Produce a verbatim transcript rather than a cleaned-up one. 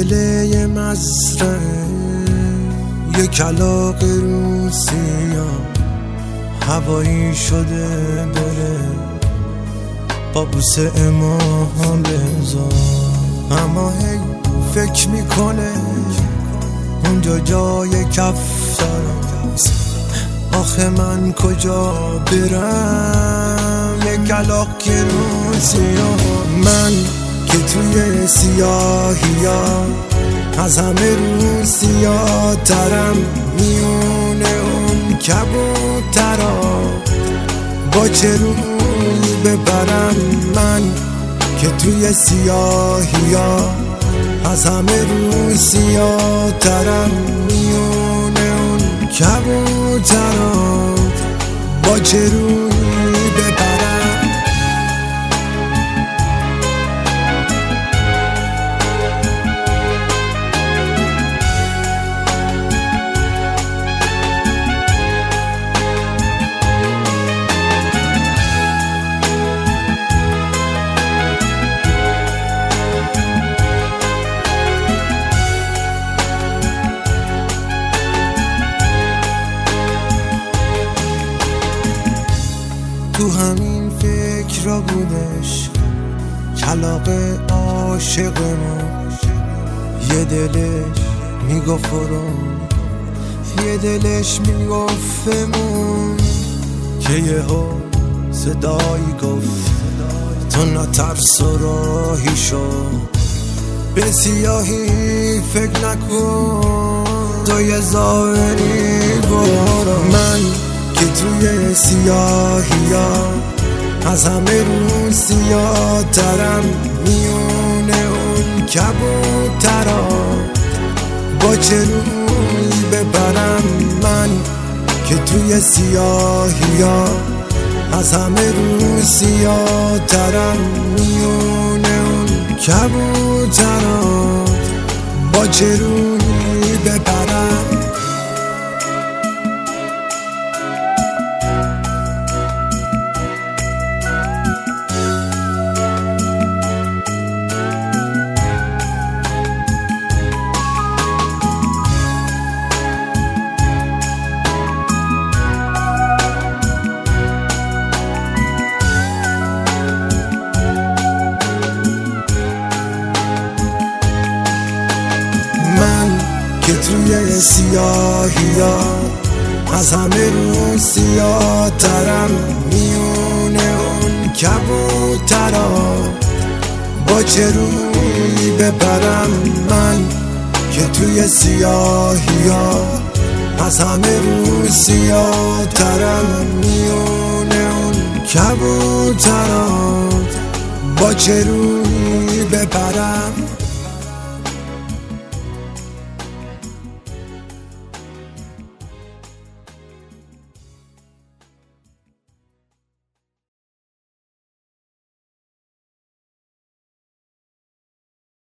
دل مزرعه یه کلاغ روسیا هوایی شده بره با بوسه امام بذار، اما هی فکر میکنه اونجا جای کفترست، آخه من کجا برم؟ یه کلاغ که روسیا، من که توی سیاهیا از همه روسیا ترم، میونه اون کبوترا با چه روی ببرم؟ من که توی سیاهیا از همه روسیا ترم، میونه اون کبوترا با چه روی ببرم؟ تو همین فکر را بودش کلاغ عاشقمون، یه دلش میگفتم یه دلش میگفتمون که یه ها صدایی گفت تو نترس و راهی شو، به سیاهی فکر نکن تو یه ظاهری برو. من که توی سیاهیا از همه روسیا ترم، میونه اون کبوترا با چه روی ببرم؟ من که توی سیاهیا از همه روسیا ترم، میونه اون کبوترا با چه روی ببرم؟ من که توی سیاهیا از همه روسیا ترم، میونه اون کبوترا با چه روی ببرم؟ من که توی سیاهیا از همه روسیا ترم، میونه اون کبوترا با چه روی ببرم؟